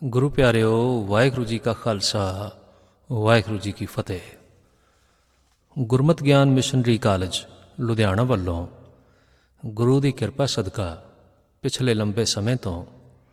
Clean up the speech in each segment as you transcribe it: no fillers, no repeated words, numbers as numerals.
ਗੁਰੂ ਪਿਆਰਿਓ, ਵਾਹਿਗੁਰੂ ਜੀ ਕਾ ਖਾਲਸਾ, ਵਾਹਿਗੁਰੂ ਜੀ ਕੀ ਫਤਿਹ। ਗੁਰਮਤਿ ਗਿਆਨ ਮਿਸ਼ਨਰੀ ਕਾਲਜ ਲੁਧਿਆਣਾ ਵੱਲੋਂ ਗੁਰੂ ਦੀ ਕਿਰਪਾ ਸਦਕਾ ਪਿਛਲੇ ਲੰਬੇ ਸਮੇਂ ਤੋਂ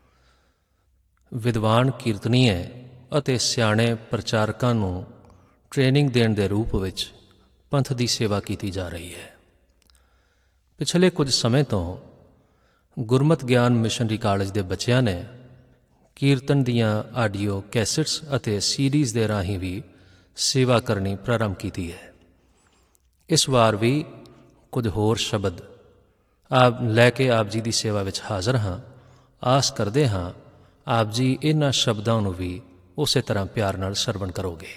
ਵਿਦਵਾਨ ਕੀਰਤਨੀਏ ਅਤੇ ਸਿਆਣੇ ਪ੍ਰਚਾਰਕਾਂ ਨੂੰ ਟ੍ਰੇਨਿੰਗ ਦੇਣ ਦੇ ਰੂਪ ਵਿੱਚ ਪੰਥ ਦੀ ਸੇਵਾ ਕੀਤੀ ਜਾ ਰਹੀ ਹੈ। ਪਿਛਲੇ ਕੁਝ ਸਮੇਂ ਤੋਂ ਗੁਰਮਤਿ ਗਿਆਨ ਮਿਸ਼ਨਰੀ ਕਾਲਜ ਦੇ ਬੱਚਿਆਂ ਨੇ ਕੀਰਤਨ ਦੀਆਂ ਆਡੀਓ ਕੈਸਟਸ ਅਤੇ ਸੀਡੀਜ਼ ਦੇ ਰਾਹੀਂ ਵੀ ਸੇਵਾ ਕਰਨੀ ਪ੍ਰਾਰੰਭ ਕੀਤੀ ਹੈ। ਇਸ ਵਾਰ ਵੀ ਕੁਝ ਹੋਰ ਸ਼ਬਦ ਲੈ ਕੇ ਆਪ ਜੀ ਦੀ ਸੇਵਾ ਵਿੱਚ ਹਾਜ਼ਰ ਹਾਂ। ਆਸ ਕਰਦੇ ਹਾਂ ਆਪ ਜੀ ਇਹਨਾਂ ਸ਼ਬਦਾਂ ਨੂੰ ਵੀ ਉਸੇ ਤਰ੍ਹਾਂ ਪਿਆਰ ਨਾਲ ਸਰਵਣ ਕਰੋਗੇ।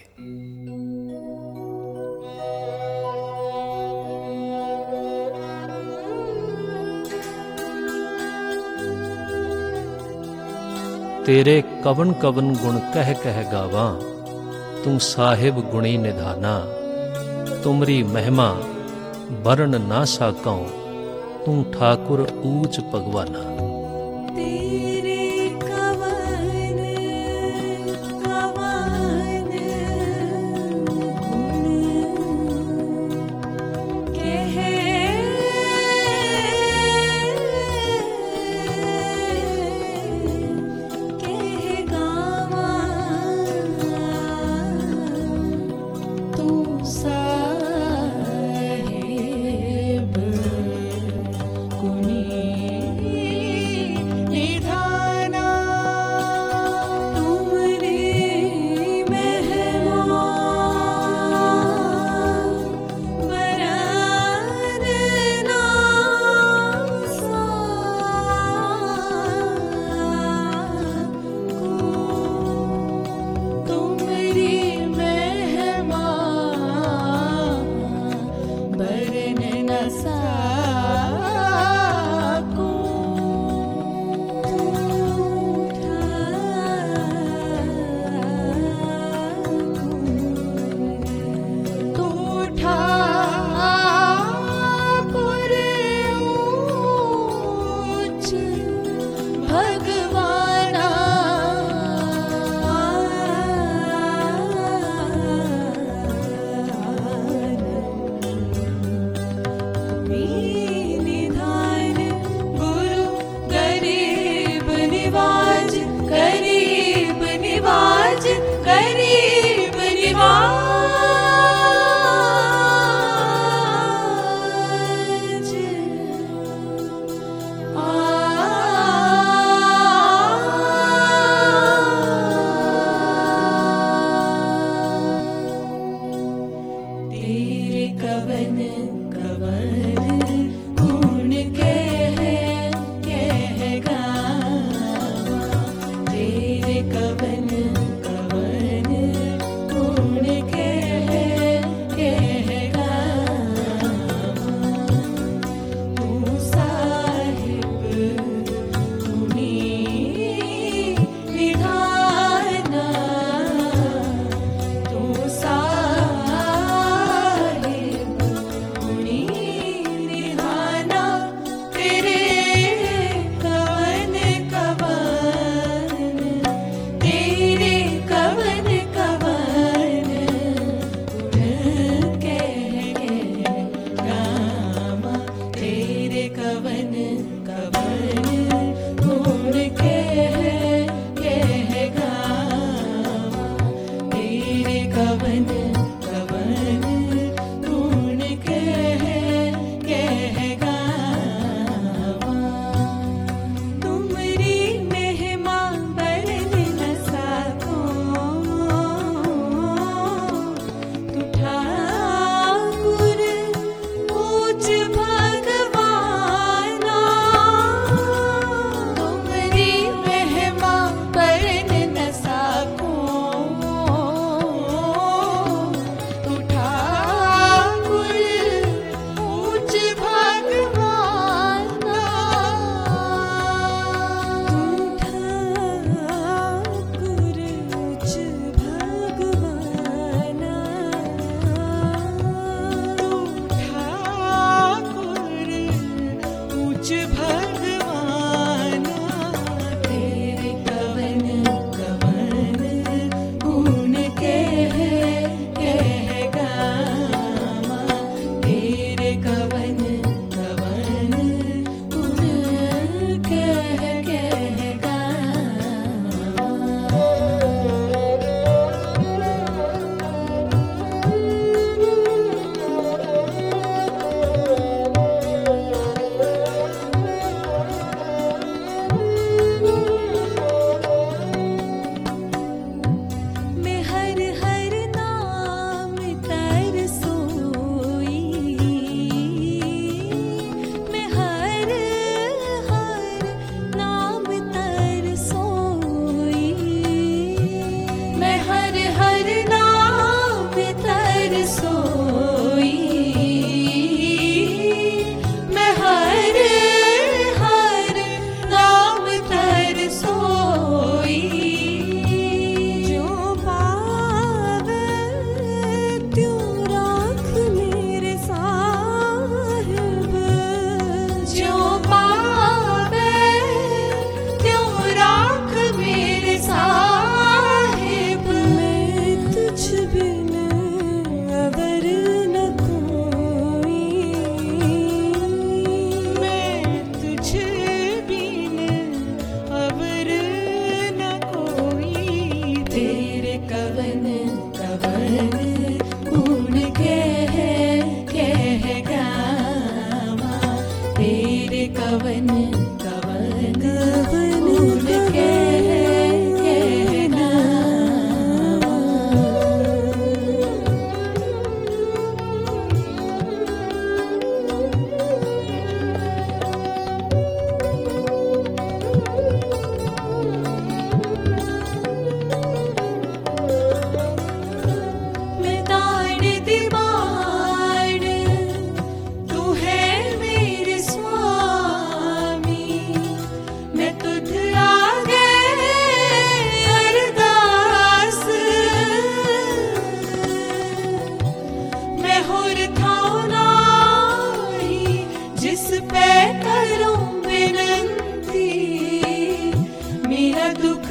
ਤੇਰੇ ਕਵਨ ਕਵਨ ਗੁਣ ਕਹਿ ਕਹਿ ਗਾਵਾਂ, ਤੂੰ ਸਾਹਿਬ ਗੁਣੀ ਨਿਧਾਨਾ। ਤੁਮਰੀ ਮਹਿਮਾ ਵਰਨ ਨਾ ਸਾਕਉ, ਤੂੰ ਠਾਕੁਰ ਊਚ ਭਗਵਾਨਾ।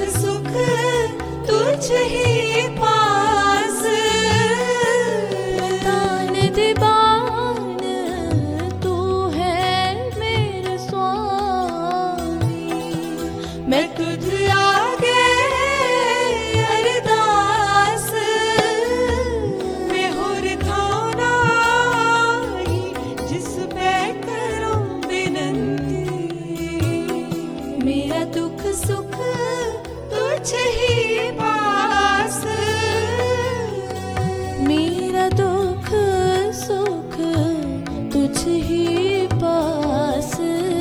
सुख तुझ ही पास, तान दीवान तू है मेरे स्वामी, मैं तुझ आगे अरदास, मैं होर थाना ही जिस पे करूं विनंती, मेरा दुख सुख तुझ ही पास, मेरा दुख सुख तुझ ही पास,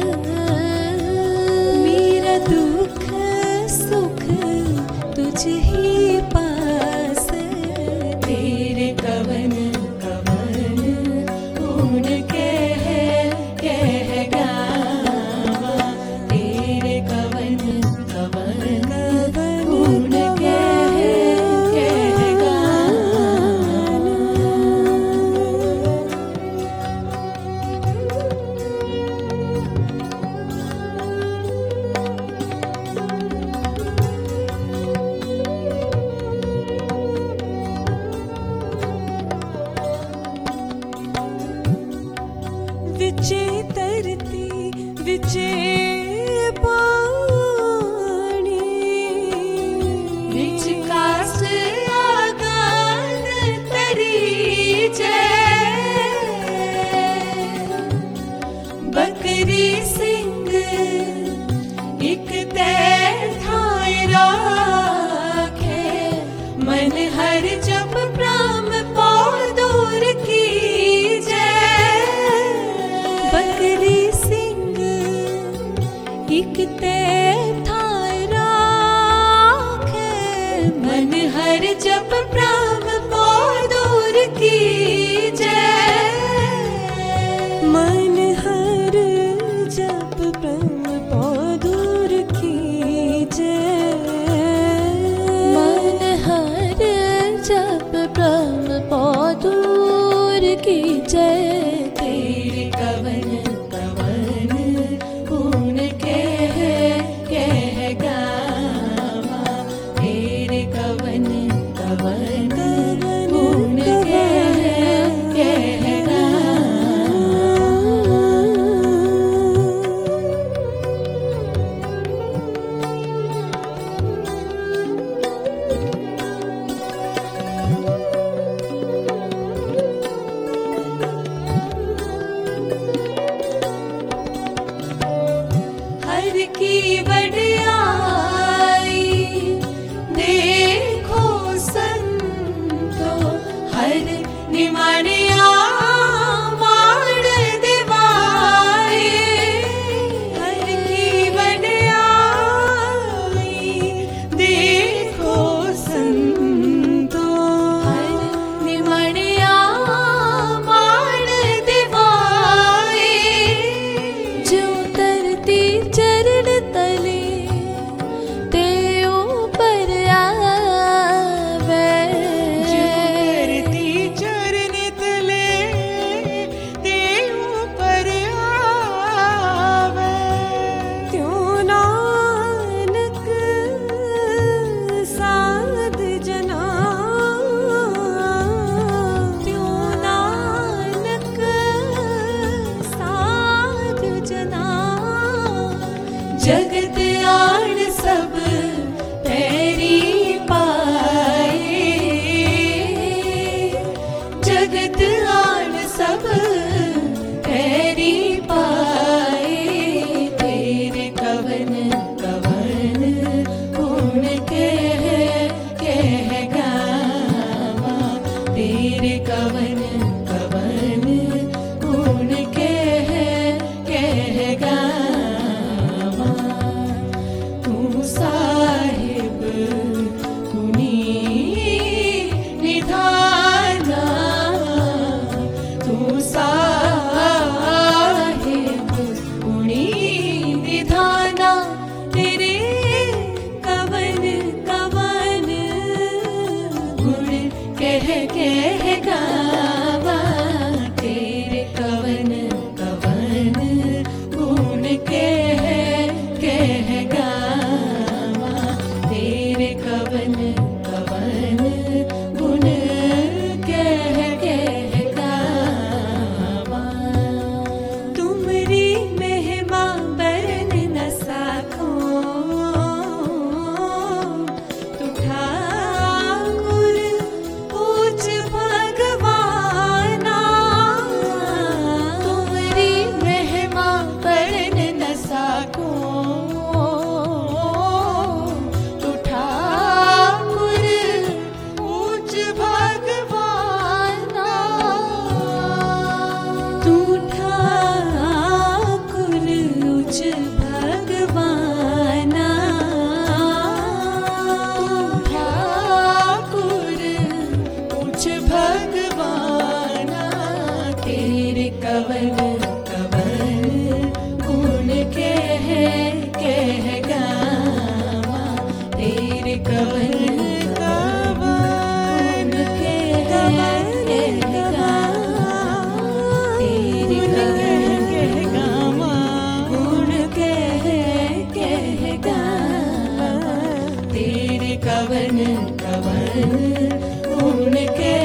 मेरा दुख सुख तुझ ही पास, तेरे कवन कवन ऊन कह गावा, तेरे कवन कवन ऊन कह गावा। विचे तरती विचे पानी, विच काष्ठ आगान तरी जय, बकरी सिंह एक तैर ठाए राखे, मन हर जप प्राम पौ दूर की जय, बकरी सिंह एक तैर ठाए राखे, मन हर जप प्राम पौ दूर की जय, मन हर जप प्राम पौ दूर की जय, मन हर जप प्राम पौ दूर की जय, तेरे कवन कवन ऊन कह गावा, तेरे कवन कवन ऊन कह गावा। हर की वडियाई देखो संतो, हर निमाणिया माण दिवाए, हर की वडियाई देखो संतो, हर निमाणिया माण दिवाए, जो तरती चरण तले ते ऊपर आवे, जो तरती चरण तले ते ऊपर आवे, त्यों नानक साध जना, त्यों नानक साध जना, जगत आण सब पैरी पाए, जगत आण सब पैरी पाए, तेरे कवन कवन ऊन कह गावा, तेरे कवन कवन ऊन कह गावा, तू साहिब तुनी निधाना, तू साहिब तुनी निधाना, तेरे कवन कवन गुण कह गावा, तेरे कवन कवन गुण कह गावा, तेरे कवन कवन के कहगा तेरे कवन गुण कहगा तेरे कवन कवन गुण के